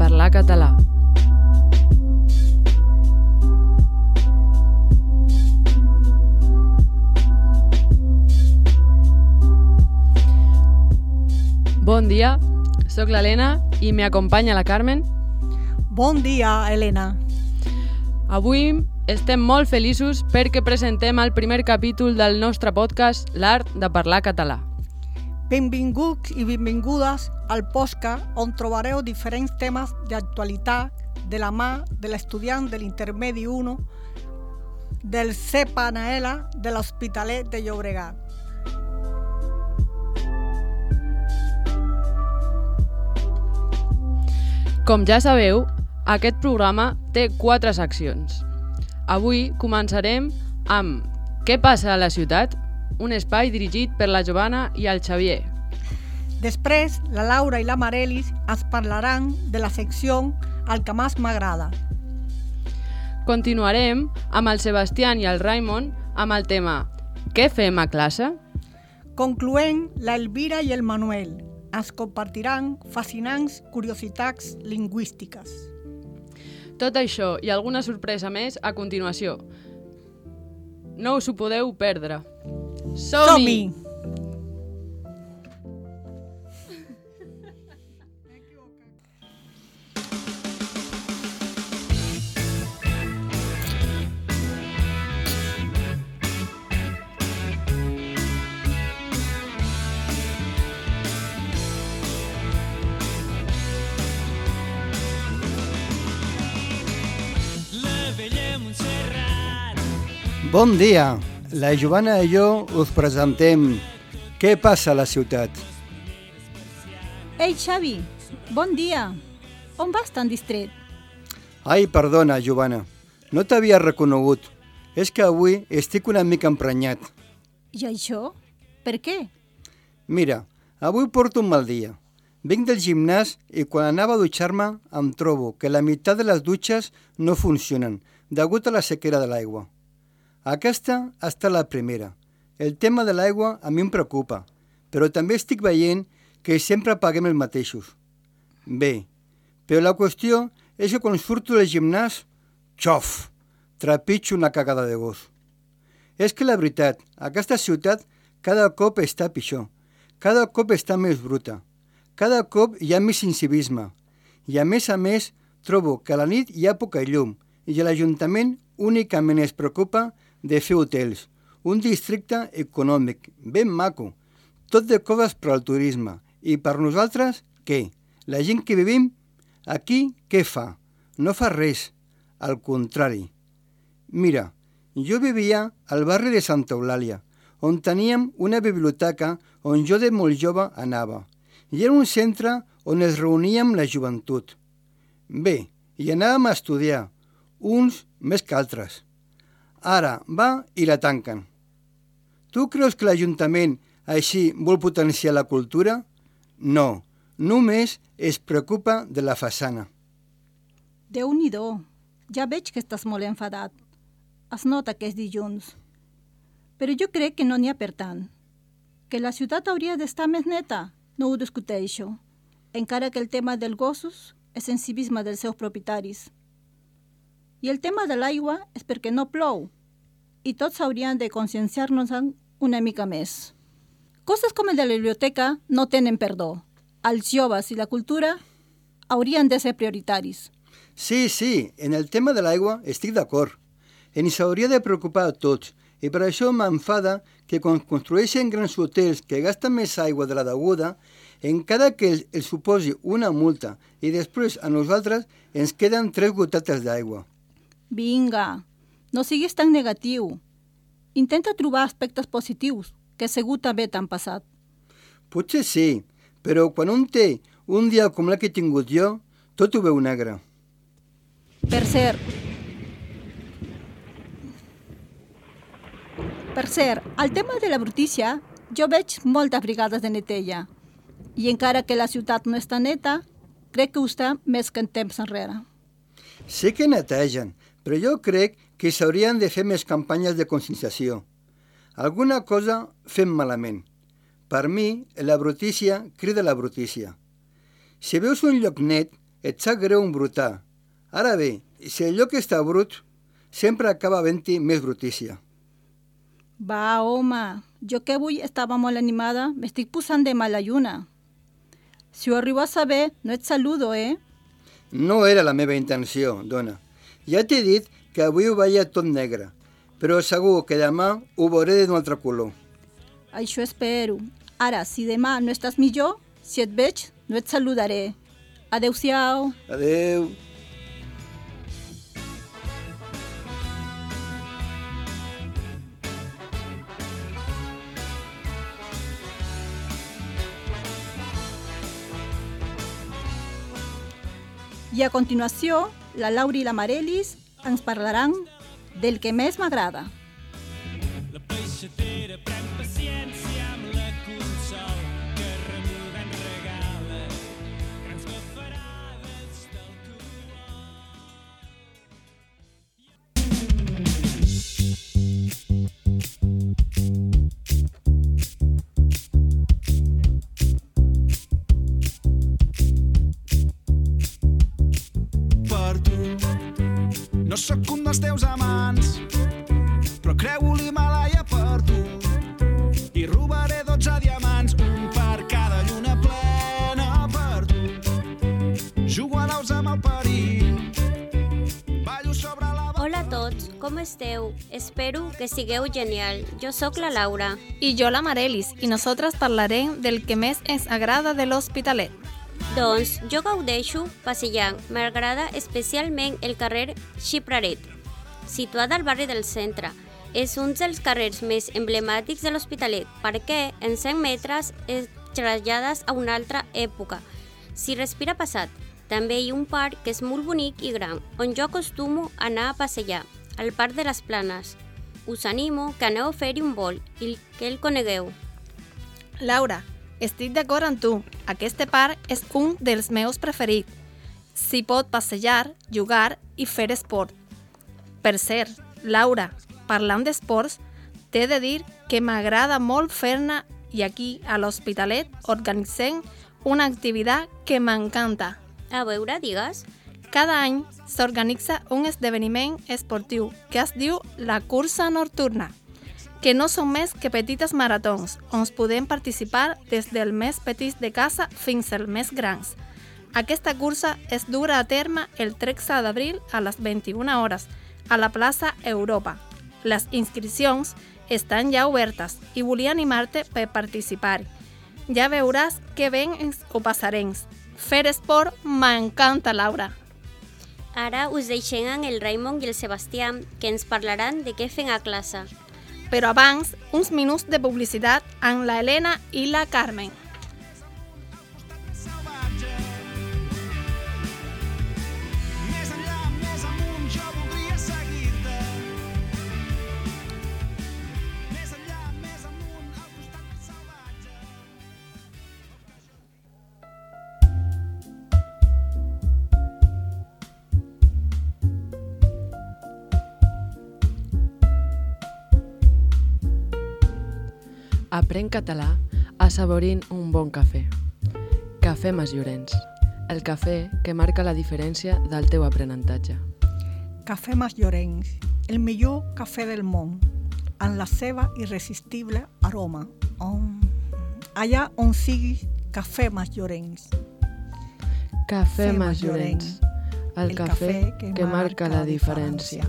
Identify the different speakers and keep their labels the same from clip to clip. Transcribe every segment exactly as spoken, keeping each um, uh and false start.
Speaker 1: parlar català. Bon dia, sóc l'Helena i m'acompanya la Carmen.
Speaker 2: Bon dia, Helena.
Speaker 1: Avui estem molt feliços perquè presentem el primer capítol del nostre podcast L'Art de Parlar Català.
Speaker 2: Benvinguts i benvingudes al podcast on trobareu diferents temes d'actualitat de la mà de l'estudiant de l'Intermedi u del C E P A N L de l'Hospitalet de Llobregat.
Speaker 1: Com ja sabeu, aquest programa té quatre seccions. Avui començarem amb Què passa a la ciutat? Un espai dirigit per la Giovanna i el Xavier.
Speaker 2: Després, la Laura i la Marelis ens parlaran de la secció El que més m'agrada.
Speaker 1: Continuarem amb el Sebastián i el Raimon amb el tema Què fem a classe?
Speaker 2: Concloent, la Elvira i el Manuel ens compartiran fascinants curiositats lingüístiques.
Speaker 1: Tot això i alguna sorpresa més a continuació. No us ho podeu perdre. Som-hi!
Speaker 2: Som-hi!
Speaker 3: Bon dia! La Giovanna i jo us presentem Què passa a la ciutat?
Speaker 4: Ei, Xavi, bon dia. On vas tan distret?
Speaker 3: Ai, perdona, Giovanna, no t'havia reconegut. És que avui estic una mica emprenyat.
Speaker 4: I això? Per què?
Speaker 3: Mira, avui porto un mal dia. Vinc del gimnàs i quan anava a dutxar-me em trobo que la meitat de les dutxes no funcionen degut a la sequera de l'aigua. Aquesta ha estat la primera. El tema de l'aigua a mi em preocupa, però també estic veient que sempre paguem els mateixos. Bé, però la qüestió és que quan surto del gimnàs, xof, trepitjo una cagada de gos. És que la veritat, aquesta ciutat cada cop està pitjor, cada cop està més bruta, cada cop hi ha més incivisme i a més a més trobo que a la nit hi ha poca llum i l'Ajuntament únicament es preocupa de fer hotels, un districte econòmic ben maco, tot de coses per al turisme. I per nosaltres, què? La gent que vivim aquí, què fa? No fa res, al contrari. Mira, jo vivia al barri de Santa Eulàlia, on teníem una biblioteca on jo de molt jove anava. I era un centre on es reuníem la joventut. Bé, hi anàvem a estudiar, uns més que altres. Ara va i la tanquen. Tu creus que l'Ajuntament així vol potenciar la cultura? No, només es preocupa de la façana.
Speaker 4: Déu-n'hi-do, ja veig que estàs molt enfadat. Es nota que és dilluns. Però jo crec que no n'hi ha per tant. Que la ciutat hauria d'estar més neta, no ho discuteixo, encara que el tema dels gossos és en civisme dels seus propietaris. I el tema de l'aigua és perquè no plou, i tots haurien de conscienciar-nos una mica més. Coses com el de la biblioteca no tenen perdó. Els joves i la cultura haurien de ser prioritaris.
Speaker 3: Sí, sí, en el tema de l'aigua estic d'acord. Ens hauria de preocupar a tots, i per això m'enfada que quan construeixen grans hotels que gasten més aigua de la deguda, encara que els, els suposi una multa i després a nosaltres ens queden tres gotetes d'aigua.
Speaker 4: Vinga, no siguis tan negatiu. Intenta trobar aspectes positius, que segur també t'han passat.
Speaker 3: Potser sí, però quan un té un dia com el que he tingut jo, tot ho veu negre.
Speaker 4: Per cert, per cert, el tema de la brutícia, jo veig moltes brigades de neteja. I encara que la ciutat no està neta, crec que ho està més que en temps enrere.
Speaker 3: Sé que netegen, però jo crec que s'haurien de fer més campanyes de conscienciació. Alguna cosa fem malament. Per mi, la brutícia crida la brutícia. Si veus un lloc net, et sap greu embrutar. Ara bé, si el lloc està brut, sempre acaba havent-hi més brutícia.
Speaker 4: Va, home, jo que avui estava molt animada, m'estic posant de mala lluna. Si ho arribo a saber, no et saludo, eh?
Speaker 3: No era la meva intenció, dona. Ja t'he dit que avui ho veia tot negre, però segur que demà ho veuré d'un altre color.
Speaker 4: Això espero. Ara, si demà no estàs millor, si et veig, no et saludaré. Adéu-siau.
Speaker 3: Adéu.
Speaker 4: I a continuació, la Laura i la Marelis ens parlaran del que més m'agrada.
Speaker 5: La peixatera pren paciència amb la consol que remuga en regala grans bafarades del
Speaker 6: Per tu no sóc un dels teus amants, però creu l'Himalaya per tu i robaré dotze diamants, un per cada lluna plena per tu. Jugo a daus amb el perill, ballo sobre la...
Speaker 7: Hola a tots, com esteu? Espero que sigueu genial. Jo sóc la Laura.
Speaker 8: Y yo la Marelis, y nosotras parlarem del que més ens agrada de l'Hospitalet.
Speaker 7: Doncs jo gaudeixo passejant. M'agrada especialment el carrer Xipraret, situat al barri del centre. És un dels carrers més emblemàtics de l'Hospitalet perquè en cent metres es trasllades a una altra època. S'hi respira passat. També hi ha un parc que és molt bonic i gran, on jo acostumo a anar a passejar, al Parc de les Planes. Us animo que aneu a fer-hi un volt i que el conegueu.
Speaker 8: Laura, estic d'acord amb tu. Aquest parc és un dels meus preferits. S'hi pot passejar, jugar i fer esport. Per cert, Laura, parlant d'esports, t'he de dir que m'agrada molt fer-ne i aquí, a l'Hospitalet, organitzem una activitat que m'encanta.
Speaker 7: A veure, digues.
Speaker 8: Cada any s'organitza un esdeveniment esportiu que es diu la cursa nocturna, que no són més que petites maratons, on podem participar des del més petit de casa fins als més grans. Aquesta cursa es durà a terme el tretze d'abril a les vint-i-una hores a la plaça Europa. Les inscripcions estan ja obertes i volia animar-te per participar. Ja veuràs que ben ens ho passarem. Fer esport m'encanta, Laura.
Speaker 7: Ara us deixem amb el Raimon i el Sebastià, que ens parlaran de què fem a classe.
Speaker 8: Però abans, uns minuts de publicitat amb la Helena i la Carmen.
Speaker 6: Més enllà, més amunt, jo voldria seguir-te. Més enllà, més amunt, al costat més salvatge.
Speaker 1: Aprèn català assaborint un bon cafè. Cafè Mas Llorenç, el cafè que marca la diferència del teu aprenentatge.
Speaker 2: Cafè Mas Llorenç, el millor cafè del món, amb la seva irresistible aroma. Oh. Allà on siguis, Cafè Mas Llorenç.
Speaker 1: Cafè Mas Llorenç, el cafè que marca la diferència.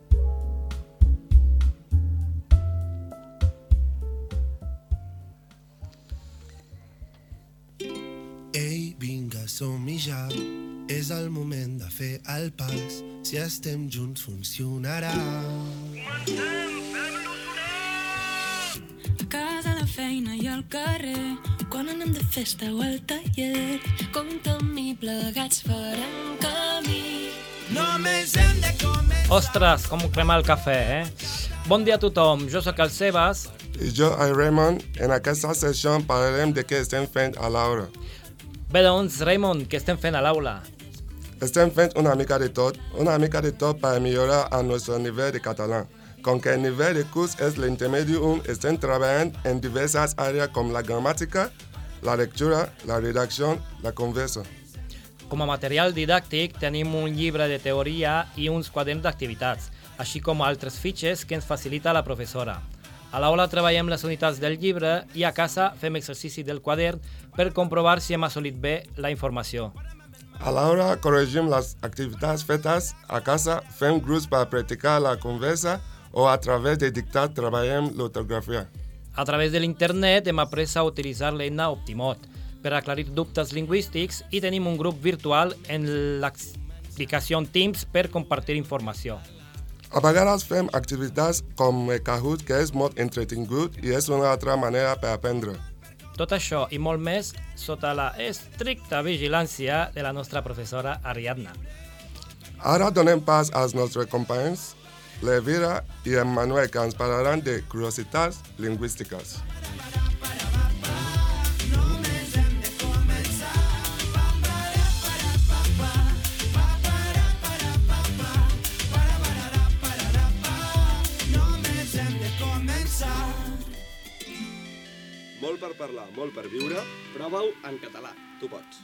Speaker 9: Ei, vinga, som-hi ja. És el moment de fer el pas. Si estem junts funcionarà.
Speaker 10: A casa, a la feina i al carrer, quan anem de festa o al taller, compta amb mi, plegats farem camí.
Speaker 6: Només hem de comer...
Speaker 11: Ostres, com crema el cafè, eh? Bon dia a tothom, jo sóc el Sebas.
Speaker 12: I jo, el Raymond. En aquesta sessió parlarem de què estem fent a l'aula.
Speaker 11: Bé, doncs, Raymond, què estem fent a l'aula?
Speaker 12: Estem fent una mica de tot, una mica de tot per millorar el nostre nivell de català. Com que el nivell de curs és l'intermedi un, estem treballant en diverses àrees com la gramàtica, la lectura, la redacció, la conversa.
Speaker 11: Com a material didàctic tenim un llibre de teoria i uns quaderns d'activitats, així com altres fitxes que ens facilita la professora. A l'aula treballem les unitats del llibre i a casa fem exercici del quadern per comprovar si hem assolit bé la informació.
Speaker 12: A l'aula corregim les activitats fetes a casa, fem grups per practicar la conversa o a través de dictat treballem l'ortografia.
Speaker 11: A través de l'internet hem après a utilitzar l'eina Optimot per aclarir dubtes lingüístics i tenim un grup virtual en l'aplicació Teams per compartir informació.
Speaker 12: A vegades fem activitats com el Kahoot, que és molt entretingut i és una altra manera per aprendre.
Speaker 11: Tot això i molt més sota la estricta vigilància de la nostra professora Ariadna.
Speaker 12: Ara donem pas als nostres companys, l'Elvira i en Manuel, que ens parlaran de curiositats lingüístiques.
Speaker 13: Molt per parlar, molt per viure, prova-ho en català. Tu pots.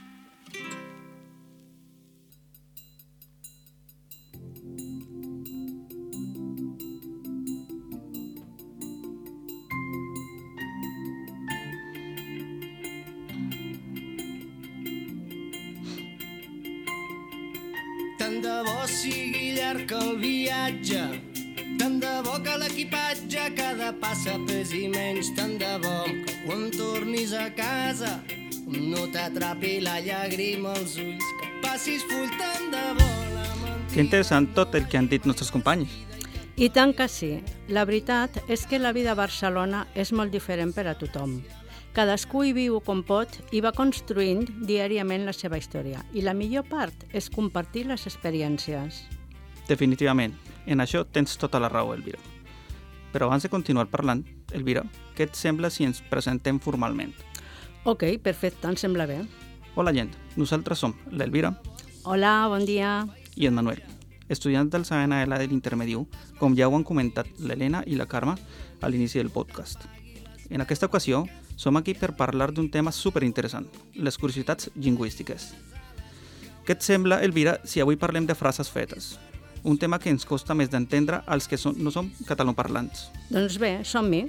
Speaker 14: Tant de bo sigui llarg el viatge, tant de bo que l'equipatge cada passa pesi menys, tant de bo que quan tornis a casa no t'atrapi la llàgrima als ulls, que passis full tant de bo la mentida.
Speaker 15: Que interessant tot el que han dit nostres companys.
Speaker 16: I tant que sí. La veritat és que la vida a Barcelona és molt diferent per a tothom. Cadascú hi viu com pot i va construint diàriament la seva història. I la millor part és compartir les experiències.
Speaker 15: Definitivament. En això tens tota la raó, Elvira. Però abans de continuar parlant, Elvira, què et sembla si ens presentem formalment?
Speaker 16: Ok, perfecte, em sembla bé.
Speaker 15: Hola, gent. Nosaltres som l'Elvira.
Speaker 16: Hola, bon dia.
Speaker 15: I en Manuel, estudiants del C N A L de l'Intermedi u, com ja ho han comentat l'Helena i la Carme a l'inici del podcast. En aquesta ocasió, som aquí per parlar d'un tema superinteressant, les curiositats lingüístiques. Què et sembla, Elvira, si avui parlem de frases fetes? Un tema que ens costa més d'entendre als que som, no som catalanoparlants.
Speaker 16: Doncs bé, som-hi.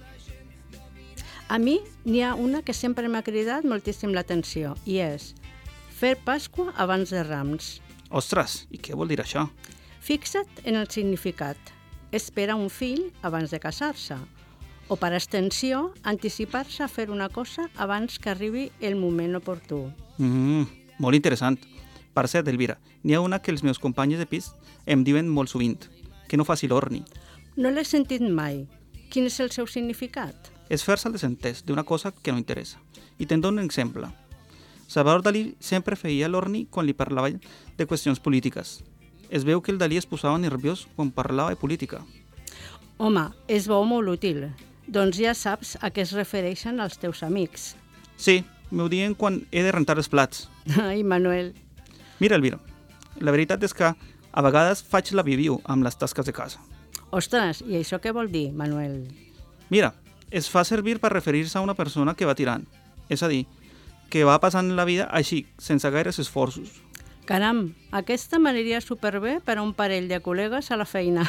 Speaker 16: A mi n'hi ha una que sempre m'ha cridat moltíssim l'atenció i és fer Pasqua abans de Rams.
Speaker 15: Ostres, i què vol dir això?
Speaker 16: Fixa't en el significat. Esperar un fill abans de casar-se. O, per extensió, anticipar-se a fer una cosa abans que arribi el moment oportú.
Speaker 15: Mm, molt interessant. Per cert, Elvira, n'hi ha una que els meus companys de pis em diuen molt sovint, que no faci l'orni.
Speaker 16: No l'he sentit mai. Quin és el seu significat?
Speaker 15: És fer-se el desentès d'una cosa que no interessa. I te'n dono un exemple. Salvador Dalí sempre feia l'orni quan li parlava de qüestions polítiques. Es veu que el Dalí es posava nerviós quan parlava de política.
Speaker 16: Home, és bo molt útil. Doncs ja saps a què es refereixen els teus amics.
Speaker 15: Sí, m'ho diuen quan he de rentar els plats.
Speaker 16: Ai, Manuel.
Speaker 15: Mira, Elvira, la veritat és que a vegades faig la viviu amb les tasques de casa.
Speaker 16: Ostres, i això què vol dir, Manuel?
Speaker 15: Mira, es fa servir per referir-se a una persona que va tirant. És a dir, que va passant la vida així, sense gaires esforços.
Speaker 16: Caram, aquesta m'aniria superbé per a un parell de col·legues a la feina.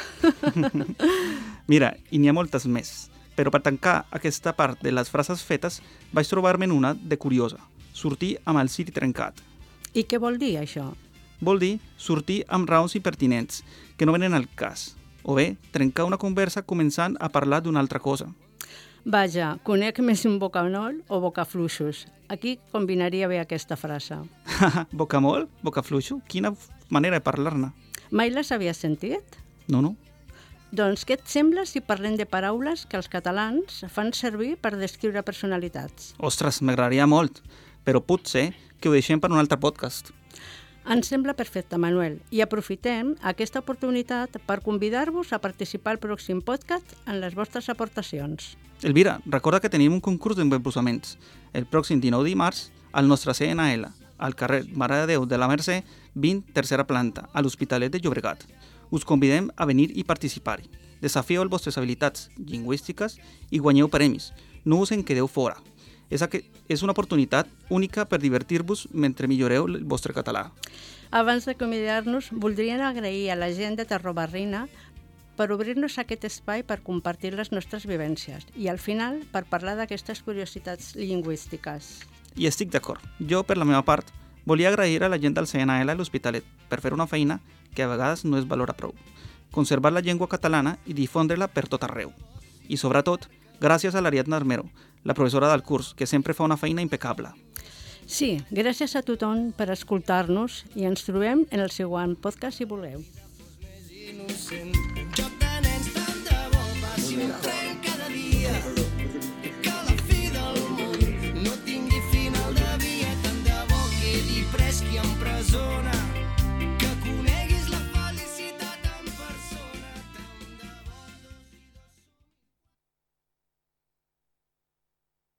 Speaker 15: Mira, i n'hi ha moltes més. Però per tancar aquesta part de les frases fetes vaig trobar-me una de curiosa. Sortir amb el ciri trencat.
Speaker 16: I què vol dir això?
Speaker 15: Vol dir sortir amb raons impertinents, que no venen al cas. O bé, trencar una conversa començant a parlar d'una altra cosa.
Speaker 16: Vaja, conec més un bocamol o bocafluixos. Aquí combinaria bé aquesta frase.
Speaker 15: Bocamol? Bocafluixo? Quina manera de parlar-ne.
Speaker 16: Mai les havies sentit?
Speaker 15: No, no.
Speaker 16: Doncs què et sembla si parlem de paraules que els catalans fan servir per descriure personalitats?
Speaker 15: Ostres, m'agradaria molt, però potser que ho deixem per un altre podcast.
Speaker 16: Ens sembla perfecte, Manuel, i aprofitem aquesta oportunitat per convidar-vos a participar al pròxim podcast en les vostres aportacions.
Speaker 15: Elvira, recorda que tenim un concurs d'embossaments el pròxim dinou de març al nostre C N A L, al carrer Mare de Déu de la Mercè, vint, tercera planta, a l'Hospitalet de Llobregat. Us convidem a venir i participar-hi. Desafieu les vostres habilitats lingüístiques i guanyeu premis. No us en quedeu fora. És, és una oportunitat única per divertir-vos mentre milloreu el vostre català.
Speaker 16: Abans d'acomiadar-nos, voldríem agrair a la gent de Terrobarrina per obrir-nos aquest espai per compartir les nostres vivències i, al final, per parlar d'aquestes curiositats lingüístiques.
Speaker 15: I estic d'acord. Jo, per la meva part, volia agrair a la gent del C N L a l'Hospitalet per fer una feina que a vegades no es valora prou. Conservar la llengua catalana i difondre-la per tot arreu. I, sobretot, gràcies a l'Ariadna Armero, la professora del curs, que sempre fa una feina impecable.
Speaker 16: Sí, gràcies a tothom per escoltar-nos i ens trobem en el següent podcast si voleu.
Speaker 14: Joc de nens tant de bo passi un tren.